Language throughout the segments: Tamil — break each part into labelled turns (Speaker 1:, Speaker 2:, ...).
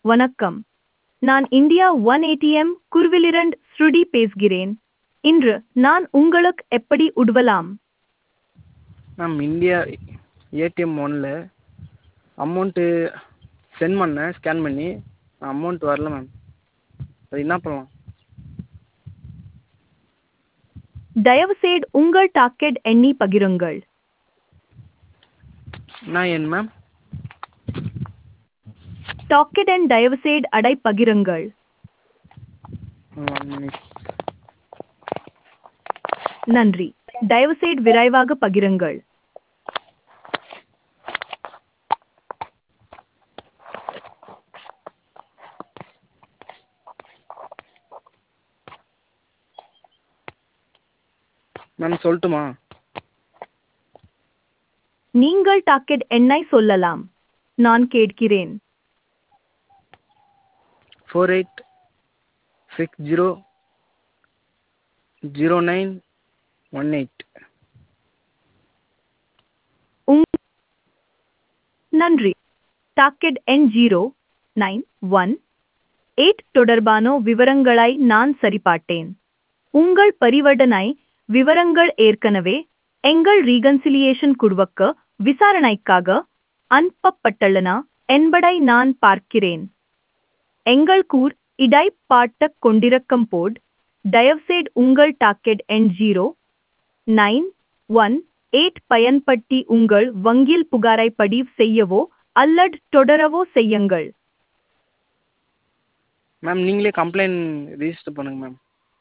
Speaker 1: வணக்கம். நான் இந்தியா ஒன் ஏடிஎம் குருவிலிரண்ட் ஸ்ருடி பேசுகிறேன். இன்று நான் உங்களுக்கு எப்படி உதவலாம்?
Speaker 2: மேம் இந்தியா ஏடிஎம் ஒன்னில் அமௌண்ட்டு சென்ட் பண்ணேன் ஸ்கேன் பண்ணி அமௌண்ட் வரல மேம். அது என்ன பண்ணலாம்?
Speaker 1: தயவுசெய்து உங்கள் டாக்கெட் எண்ணி பகிருங்கள்.
Speaker 2: என்ன எண் மேம்?
Speaker 1: டாக்கெட் எண் தயவுசெய்து அடை பகிருங்கள்.
Speaker 2: 1 minute.
Speaker 1: நன்றி. தயவுசெய்து விரைவாக பகிருங்கள்.
Speaker 2: மேம் சொல்லட்டுமா?
Speaker 1: நீங்கள் டாக்கெட் எண்ணை சொல்லலாம். நான் கேட்கிறேன்.
Speaker 2: 48600918.
Speaker 1: நன்றி. டாக்கெட் எண் 0918 தொடர்பான விவரங்களை நான் சரிபார்த்தேன். உங்கள் பரிவர்த்தனை விவரங்கள் ஏற்கனவே எங்கள் ரீகன்சிலியேஷன் குழுவுக்கு விசாரணைக்காக அனுப்பப்பட்டுள்ளன என்பதை நான் பார்க்கிறேன். எங்கள் கூர் இடைப்பாட்டுக் கொண்டிருக்கும் போது தயவுசெய்து உங்கள் டாக்கெட் எண் 0918 பயன்படுத்தி உங்கள் வங்கியில் புகாரை பதிவு செய்யவோ அல்லது தொடரவோ செய்யுங்கள்.
Speaker 2: மேம் நீங்களே கம்ப்ளைண்ட் ரிஜிஸ்டர் பண்ணுங்க மேம்.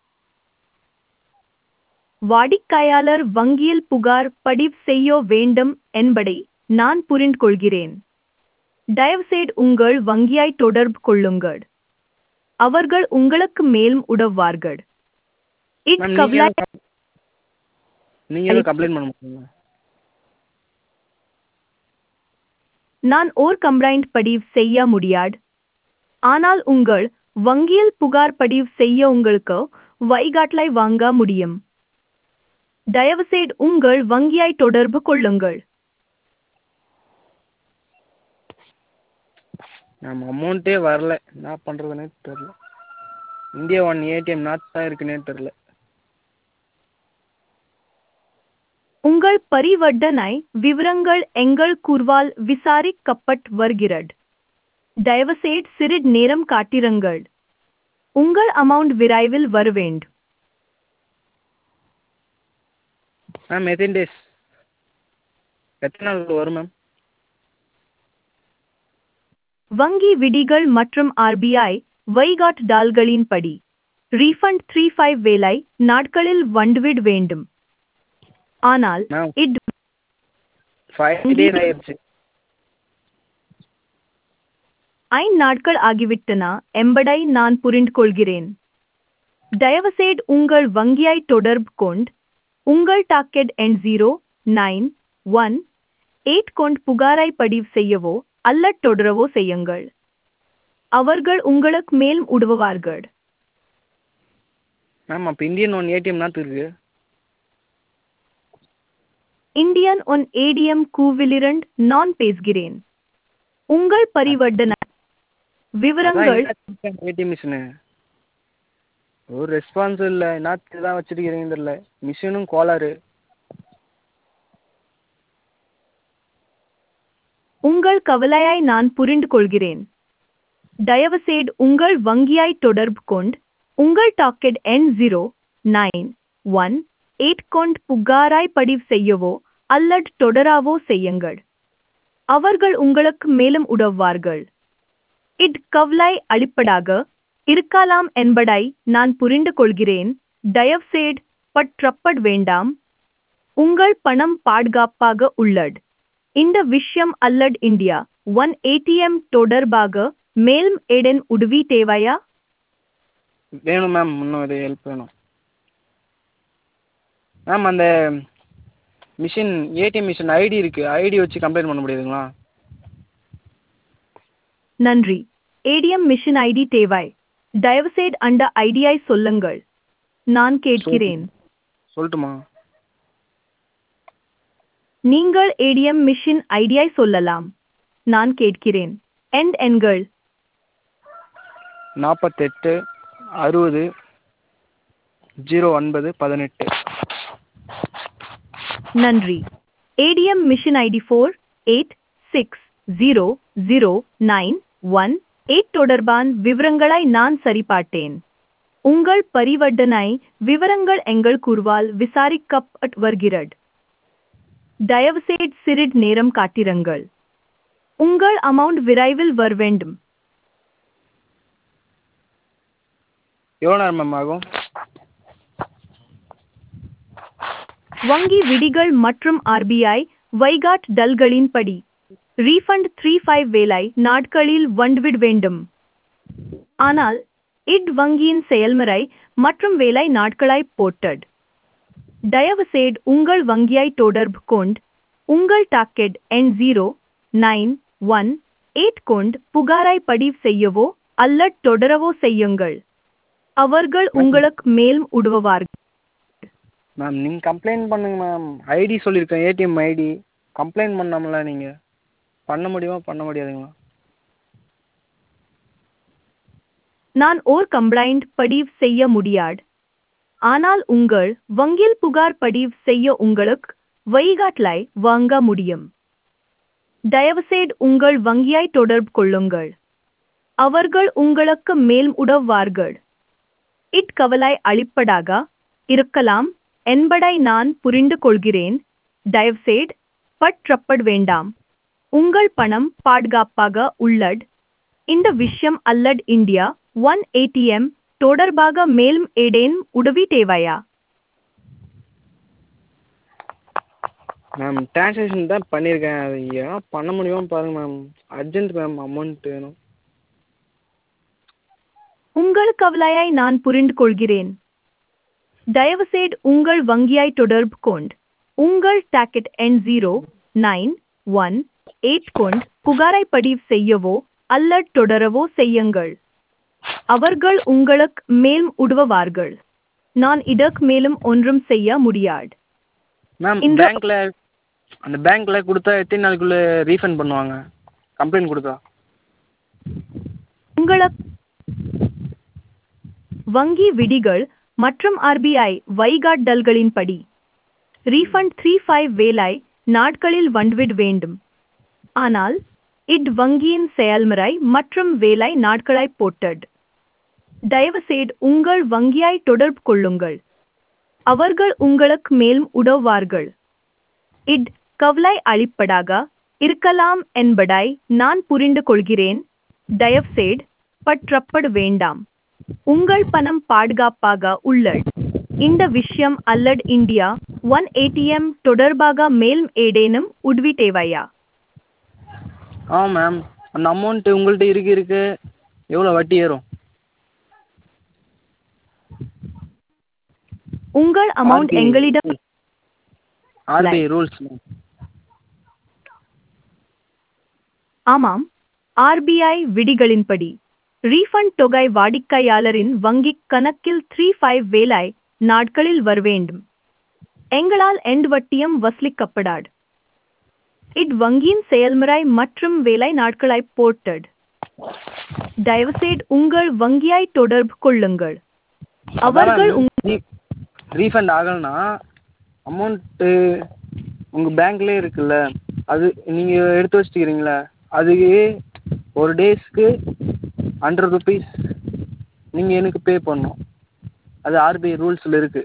Speaker 1: வாடிக்கையாளர் வங்கியில் புகார் பதிவு செய்ய வேண்டும் என்பதை நான் புரிந்து கொள்கிறேன். தயவுசெய்து உங்கள் வங்கியை தொடர்பு கொள்ளுங்கள். அவர்கள் உங்களுக்கு மேலும் உதவுவார்கள்.
Speaker 2: மேம் நீங்களும் கம்ப்ளைண்ட் பண்ண முடியுமா?
Speaker 1: நான் ஓர் கம்ப்ளைண்ட் பதிவு செய்ய முடியாது. ஆனால் உங்கள் வங்கியில் புகார் பதிவு செய்ய உங்களுக்கு வழிகாட்டலை வாங்க முடியும். தயவுசெய்து உங்கள் வங்கியை தொடர்பு கொள்ளுங்கள்.
Speaker 2: மேம் அமௌண்ட்டே வரல, என்ன பண்ணுறதுனே தெரில. இந்தியா ஒன் ஏடிஎம் நாட் தான் இருக்குன்னே தெரில.
Speaker 1: உங்கள் பரிவர்த்தனை விவரங்கள் எங்கள் குழுவால் விசாரிக்கப்பட்டு வருகிறது. தயவுசெய்து சிறிது நேரம் காத்திருங்கள். உங்கள் அமௌண்ட் விரைவில் வர வேண்டும்.
Speaker 2: மேம் எத்தனை டேஸ், எத்தனை நாள் வரும் மேம்?
Speaker 1: வங்கி விதிகள் மற்றும் ஆர்பிஐ வழிகாட்டுதல்களின்படி ரீஃபண்ட் 3-5 வேலை நாட்களில் வந்துவிட வேண்டும். ஆனால்
Speaker 2: மேம்
Speaker 1: இது
Speaker 2: 5 days ஆயிடுச்சு.
Speaker 1: 5 நாட்கள் ஆகிவிட்டன என்பதை நான் புரிந்து கொள்கிறேன். தயவுசெய்து உங்கள் வங்கியை தொடர்பு கொண்டு உங்கள் டாக்கெட் எண் 0918 கொண்டு புகாரை பதிவு செய்யவோ அல்லது தொடரவோ செய்யுங்கள். அவர்கள் உங்களுக்கு மேலும் உதவுவார்கள்.
Speaker 2: மேம் அப்போ இந்தியன் ஒன் ஏடிஎம் நாத்து இருக்கு.
Speaker 1: இந்தியன் ஒன் ஏடிஎம் கூவிலிரண்ட் நான் பேசுகிறேன். உங்கள் பரிவர்த்தனை விவரங்கள்
Speaker 2: ஏடிஎம் மிஷினு ஒரு ரெஸ்பான்ஸ் இல்லை, நாத்து தான் வச்சிருக்கிறீங்கன்னு தெரியல. மிஷினும் கோளாறு.
Speaker 1: உங்கள் கவலையை நான் புரிந்து கொள்கிறேன். தயவுசெய்து உங்கள் வங்கியை தொடர்பு கொண்டு உங்கள் டாக்கெட் எண் 0918 கொண்டு புகாரை பதிவு செய்யவோ அல்லது தொடரவோ செய்யுங்கள். அவர்கள் உங்களுக்கு மேலும் உதவுவார்கள். இது கவலை அளிப்பதாக இருக்கலாம் என்பதை நான் புரிந்து கொள்கிறேன். தயவுசெய்து பற்றப்பட வேண்டாம். உங்கள் பணம் பாதுகாப்பாக உள்ளது. இந்த விஷயம் அல்லது இந்தியா ஒன் ஏடிஎம் தொடர்பாக மேலும் ஏதேனும் உதவி தேவையா?
Speaker 2: வேணும் மேம், இன்னும் இது ஹெல்ப் வேணும் மேம். அந்த மிஷின் ஏடிஎம் மிஷின் ஐடி இருக்குது, ஐடி வச்சு கம்ப்ளைண்ட் பண்ண முடியுதுங்களா?
Speaker 1: நன்றி. ஏடிஎம் மிஷின் ஐடி தேவை. தயவுசெய்து அந்த ஐடியை சொல்லுங்கள். நான் கேட்கிறேன்.
Speaker 2: சொல்லட்டுமா?
Speaker 1: நீங்கள் ஏடிஎம் மிஷின் ஐடியை சொல்லலாம். நான் கேட்கிறேன். எண்கள்
Speaker 2: 48 60 09 18.
Speaker 1: நன்றி. ஏடிஎம் மிஷன் ஐடி 48600918 தொடர்பான விவரங்களை நான் சரிபார்த்தேன். உங்கள் பரிவர்த்தனை விவரங்கள் எங்கள் குழுவால் விசாரிக்கப்பட்டு வருகிறது. தயவுசெய்து சிறிது நேரம் காத்திருங்கள். உங்கள் அமௌண்ட் விரைவில் வர வேண்டும்.
Speaker 2: எவ்வளோ நேரம் மேம் ஆகும்?
Speaker 1: வங்கி விதிகள் மற்றும் ஆர்பிஐ வழிகாட்டுதல்களின்படி ரீஃபண்ட் 35 வேலை நாட்களில் வந்துவிட வேண்டும். ஆனால் இது வங்கியின் செயல்முறை மற்றும் வேலை நாட்களை பொறுத்தது. தயவுசெய்து உங்கள் வங்கியை தொடர்பு கொண்டு உங்கள் டாக்கெட் எண் 0918 கொண்டு புகாரை பதிவு செய்யவோ அல்லது தொடரவோ செய்யுங்கள். அவர்கள் உங்களுக்கு மேலும் உதவுவார்கள்.
Speaker 2: மேம் நீங்கள் கம்ப்ளைண்ட் பண்ணுங்க மேம். ஐடி சொல்லியிருக்கேன், ஏடிஎம் ஐடி. கம்ப்ளைண்ட் பண்ணாமல நீங்கள் பண்ண முடியுமா பண்ண முடியாதுங்களா?
Speaker 1: நான் ஓர் கம்ப்ளைண்ட் பதிவு செய்ய முடியாது. ஆனால் உங்கள் வங்கியில் புகார் பதிவு செய்ய உங்களுக்கு வழிகாட்டலை வழங்க முடியும். தயவுசெய்து உங்கள் வங்கியை தொடர்பு கொள்ளுங்கள். அவர்கள் உங்களுக்கு மேலும் உதவுவார்கள். இது கவலை அளிப்பதாக இருக்கலாம் என்பதை நான் புரிந்து கொள்கிறேன். தயவுசெய்து பற்றப்பட வேண்டாம். உங்கள் பணம் பாதுகாப்பாக உள்ளது. இந்த விஷயம் அல்லது இந்தியா ஒன் ஏடிஎம் தொடர்பாக மேலும் ஏதேனும் உதவி தேவையா?
Speaker 2: மேம் டிரான்சாக்ஷன் தான் பண்ணியிருக்கேன். அது ஏன் பண்ண முடியுமா பாருங்கள் மேம். அர்ஜென்ட் மேம், அமௌண்ட் வேணும்.
Speaker 1: உங்கள் கவலையை நான் புரிந்து கொள்கிறேன். தயவுசெய்து உங்கள் வங்கியை தொடர்பு கொண்டு உங்கள் டாக்கெட் எண் 0918 கொண்டு புகாரை பதிவு செய்யவோ அல்லது தொடரவோ செய்யுங்கள். அவர்கள் உங்களுக்கு மேலும் உதவுவார்கள். நான் இதற்கு மேலும் ஒன்றும் செய்ய முடியாது.
Speaker 2: மேம் அந்த பேங்க்கில் கொடுத்தா எத்தனை நாளுக்குள்ளே ரீஃபண்ட் பண்ணுவாங்க கம்ப்ளைண்ட் கொடுத்தா?
Speaker 1: உங்களுக்கு வங்கி விதிகள் மற்றும் ஆர்பிஐ வழிகாட்டுதல்களின்படி ரீஃபண்ட் 35 வேலை நாட்களில் வந்துவிட வேண்டும். ஆனால் இது வங்கியின் செயல்முறை மற்றும் வேலை நாட்களை பொறுத்தது. தயவுசெய்து உங்கள் வங்கியை தொடர்பு கொள்ளுங்கள். அவர்கள் உங்களுக்கு மேலும் உதவுவார்கள். இது கவலை அளிப்பதாக இருக்கலாம் என்பதை நான் புரிந்து கொள்கிறேன். தயவுசெய்து பற்றப்பட வேண்டாம். உங்கள் பணம் பாதுகாப்பாக உள்ளது. இந்த விஷயம் அல்லது இந்தியா ஒன் ஏடிஎம் தொடர்பாக மேலும் ஏதேனும் உதவி தேவையா?
Speaker 2: மேம் அந்த அமௌண்ட்டு உங்கள்கிட்ட இருக்கு எவ்வளோ வட்டி ஏறும்?
Speaker 1: உங்கள் அமௌண்ட் எங்களிடம்
Speaker 2: ஆர்பிஐ ரூல்ஸ்.
Speaker 1: ஆமாம், ஆர்பிஐ விதிகளின்படி ரீஃபண்ட் தொகை வாடிக்கையாளரின் வங்கிக் கணக்கில் 35 வேலை நாட்களில் வர வேண்டும். எங்களால் எந்த வட்டியும் வசூலிக்கப்படாது. இது வங்கியின் செயல்முறை மற்றும் வேலை நாட்களை பொறுத்தது. தயவுசெய்து உங்கள் வங்கியை தொடர்பு கொள்ளுங்கள். அவர்கள்
Speaker 2: ரீஃபண்ட் ஆகலைன்னா அமௌண்ட்டு உங்கள் பேங்க்லேயே இருக்குல்ல, அது நீங்கள் எடுத்து வச்சுக்கிறீங்களா, அதுக்கு ஒரு டேஸ்க்கு 100 rupees நீங்கள் எனக்கு பே பண்ணணும். அது ஆர்பிஐ ரூல்ஸில் இருக்குது.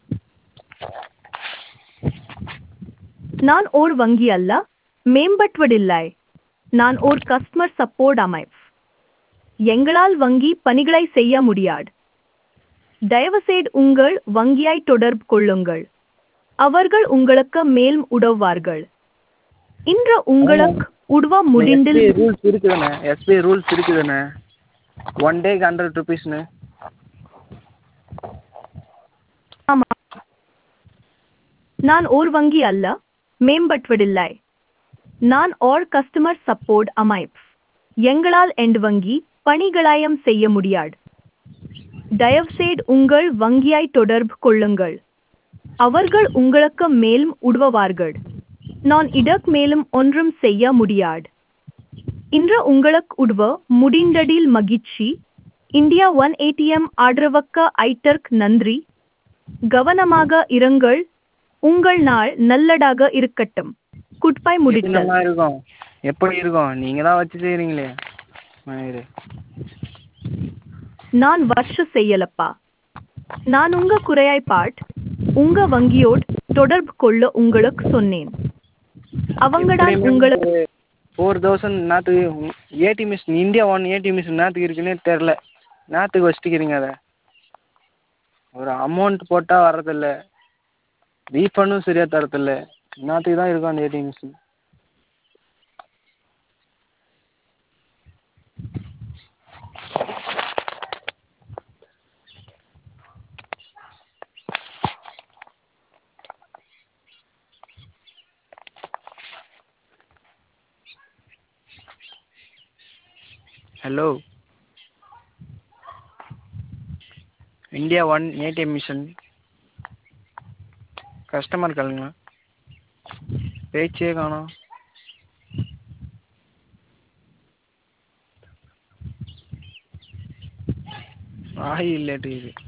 Speaker 1: நான் ஓர் வங்கி அல்ல, மேம்படுவதில்லை. நான் ஓர் கஸ்டமர் சப்போர்ட் அமைப்பு. எங்களால் வங்கி பணிகளை செய்ய முடியாது. தயவுசெய்து உங்கள் வங்கியை தொடர்பு கொள்ளுங்கள். அவர்கள் உங்களுக்கு மேலும் உதவுவார்கள். இன்று உங்களுக்கு உதவ முடிந்தில்
Speaker 2: ரூல்ஸ் இருக்குதானே, எஸ்பிஐ ரூல்ஸ் இருக்குதானே, 1 டேக்கு 100 rupeesனு.
Speaker 1: ஆமாம், நான் ஓர் வங்கி அல்ல, மேம்படுவதில்லை. நான் ஓர் கஸ்டமர் சப்போர்ட் அமைப்பு. எங்களால் எந்த வங்கி பணிகளையும் செய்ய முடியாது. தயவுசெய்து உங்கள் வங்கியை தொடர்பு கொள்ளுங்கள். அவர்கள் உங்களுக்கு மேலும் உதவுவார்கள். நான் இதற்கு மேலும் ஒன்றும் செய்ய முடியாது. இன்று உங்களுக்கு உதவ முடிந்ததில் மகிழ்ச்சி. இந்தியா ஒன் ஏடிஎம் ஆதரவுக்கு ஐட்டர்க் நன்றி. கவனமாக இருங்கள். உங்கள் நாள் நல்லதாக இருக்கட்டும். குட்பை
Speaker 2: எது
Speaker 1: முடித்தல்.
Speaker 2: நல்லா இருக்கும்? எப்படி இருக்கும்? நீங்கள் தான் வச்சு செய்கிறீங்களே மயிறு.
Speaker 1: நான் வருஷ செய்யலப்பா. நான் உங்க குறையாய்பாட் உங்க வங்கியோட் தொடர்பு கொள்ள உங்களுக்கு சொன்னேன். அவங்கதான்
Speaker 2: எப்படி மேம்
Speaker 1: உங்களுக்கு
Speaker 2: 4000 நாற்றுக்கு ATM machine India one ATM machine நாற்றுக்கு இருக்குன்னே தெரில. நாற்றுக்கு வச்சுட்டுக்கிறீங்க அதை. ஒரு அமௌண்ட் போட்டால் வர்றதில்ல, ரீஃபண்டும் சரியாக தரதில்ல. நாற்றுக்கு தான் இருக்கும் அந்த ATM machine. Hello, India one ATM machine customer காலுங்களா? பேச்சே காணோம். வாய் இல்லாட்டி இது